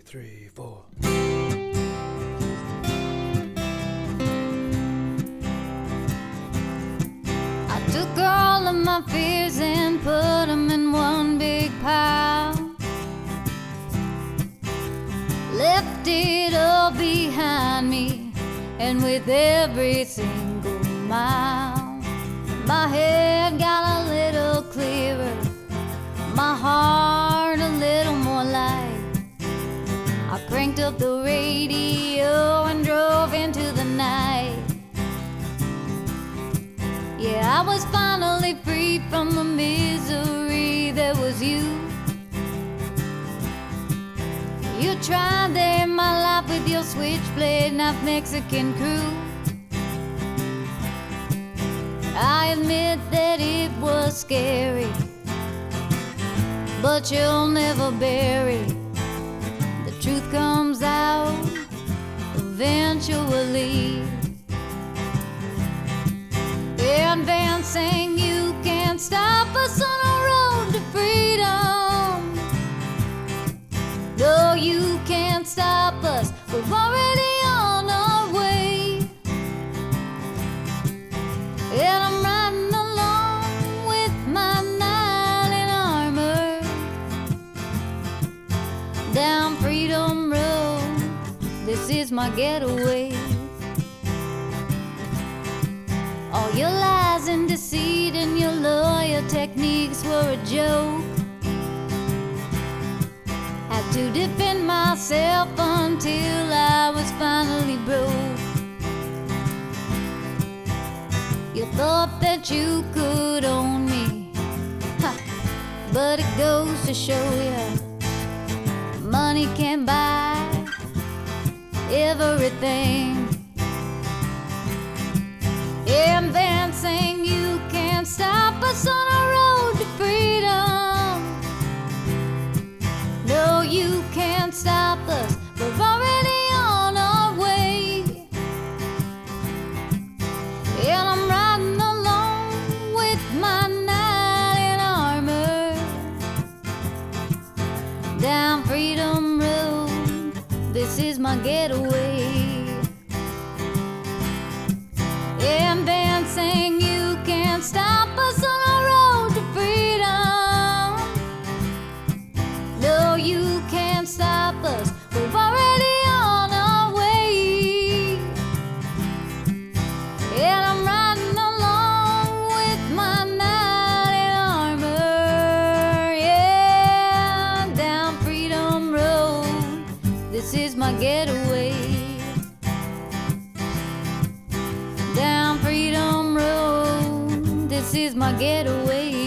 3, 4. I took all of my fears and put them in one big pile. Left it all behind me, and with every single mile, my head got a little clearer, my heart a little more light. I cranked up the radio and drove into the night. Yeah, I was finally free from the misery that was you. You tried to end my life with your switchblade knife Mexican crew. I admit that it was scary, but you'll never bury. The truth comes out eventually. And Van sang, you can't stop us on our road to freedom. No, you can't stop us, we're already on our way. And I'm riding along with my knight in armor down Freedom Road, this is my getaway. All your lies and deceit and your lawyer techniques were a joke. Had to defend myself until I was finally broke. You thought that you could own me, ha, but it goes to show you, money can't buy everything. And Van sang, you can't stop us on our road to freedom. No, you can't stop us, we're already on our way. And I'm riding along with my knight in armor down Freedom Road, this is my getaway. And Van sang, you can't stop us on our road to freedom. No, you can't stop us, we're already on our way. And I'm riding along with my knight in armor, yeah, down Freedom Road, this is my getaway. Down Freedom Road, this is my getaway.